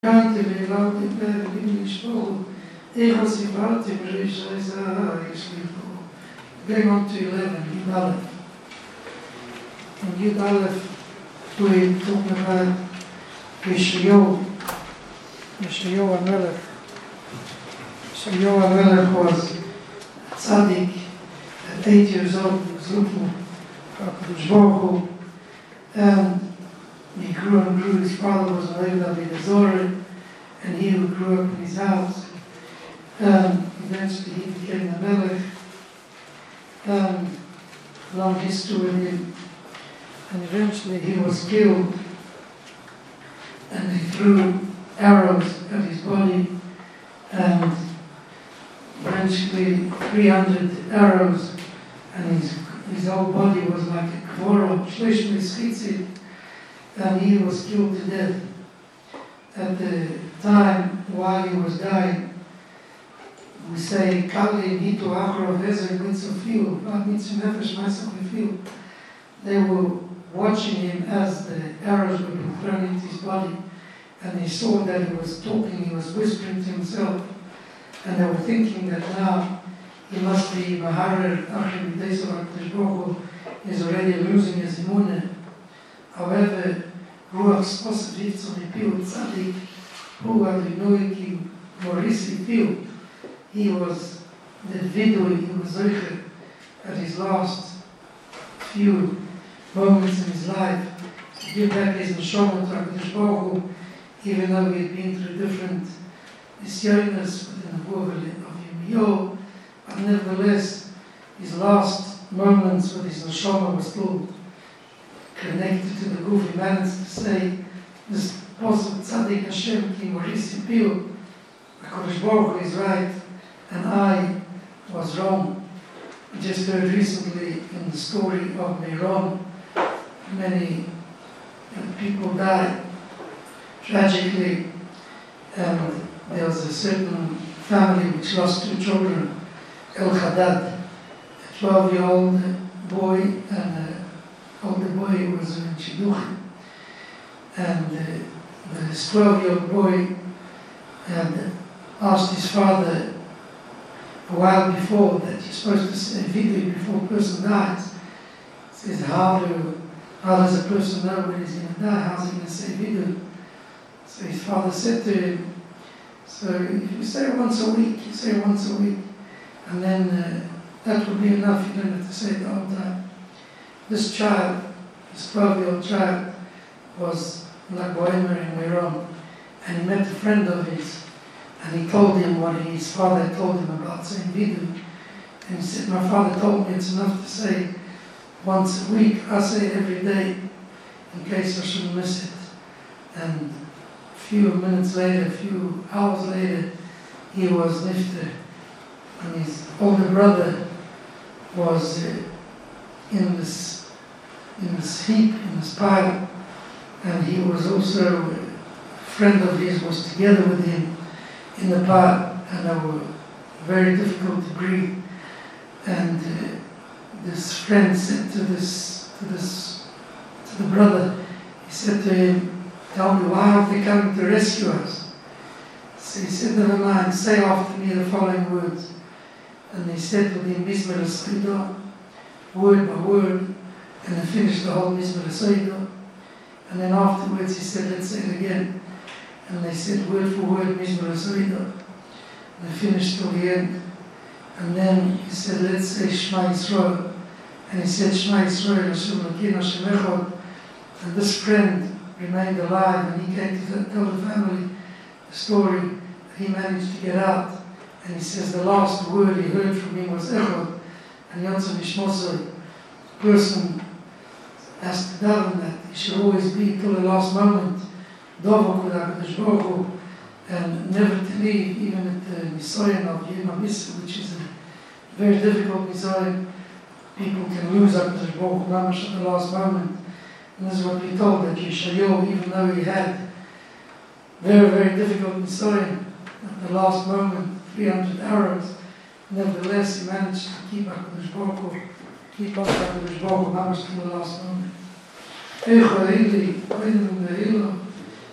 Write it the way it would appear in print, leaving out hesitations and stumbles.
Cante le laute per l'English Ego si parte per going on to 11, Yud Aleph. And Yud Aleph, we're talking about Yeshayahu HaMelech. Yeshayahu HaMelech was a tzaddik at 8 years old. He was looking for HaKadosh Baruch Hu, and he grew and grew. His father was a Levi Avodah, and he grew up in his house. Eventually he became the Melech. Long history with him. And eventually he was killed, and they threw arrows at his body, and eventually 300 arrows, and his whole body was like a kvora, shlish mischitzit, and he was killed to death. At the time while he was dying, we say, Kali Hitu Achro Vezer Mitzvah not Mitzvah Nefesh Masach. They were watching him as the arrows were being thrown into his body, and they saw that he was talking, he was whispering to himself, and they were thinking that now he must be Maharer Achim B'Deisov HaKadosh Baruch Hu is already losing his imunah. However, Ruach Sposav Yitzon Yipil Tzadik Hu Adinoi Ki Morisi Pil. He was the vidui, he was zocher at his last few moments in his life to give back his neshama to HaKadosh Baruch Hu, even though he had been through different nisyonos within the world of Yirmiyahu, but nevertheless, his last moments with his neshama was still connected to the guf. He managed to say, this posuk Tzadik Hashem Ki Morisi Pil, HaKadosh Baruch Hu is right, and I was wrong. We just heard recently in the story of Meron, many people died tragically, and there was a certain family which lost 2 children, El Haddad, a 12-year-old boy and an older boy who was in Shidduchim. And this 12-year-old boy had asked his father a while before that you're supposed to say vidui before a person dies. He says, how does a person know when he's going to die? How's he going to say vidui? So his father said to him, so if you say once a week, you say once a week, and then that will be enough. You don't have to say it the whole time. This child, this 12-year-old child, was like Bohemer in Meron, and he met a friend of his, and he told him what his father told him about saying vidui. And he said, my father told me it's enough to say once a week. I say it every day in case I shouldn't miss it. And a few minutes later, a few hours later, he was nifter. And his older brother was in this heap, in this pile. And he was also, a friend of his was together with him in the pile, and they were very difficult to breathe. And this friend said to the brother, he said to him, tell me, why aren't they coming to rescue us? So he said, never mind, say after me the following words. And he said with him, Mizmor HaSeidah, word by word, and he finished the whole Mizmor HaSeidah. And then afterwards he said, let's say it again. And they said word for word, Mizmor HaSeidah. And they finished till the end. And then he said, let's say Shema Yisrael. And he said, Shema Yisrael, Hashem Elokeinu, Hashem Echad. And this friend remained alive, and he came to tell the family the story that he managed to get out. And he says the last word he heard from him was Echad. And Yotze Mishmosai, the person has to daven that he should always be till the last moment, Dovok with HaKadosh Baruch Hu, and never to leave, even at the Nisoyan of Yom HaMisr, which is a very difficult Nisoyan. People can lose HaKadosh Baruch Hu mamash at the last moment. And this is what we told, that Yeshayahu, even though he had very, very difficult Nisoyan, at the last moment, 300 arrows, nevertheless he managed to keep HaKadosh Baruch Hu, keep up HaKadosh Baruch Hu mamash to the last moment. Eicha Eli, Koinem Ne'ila,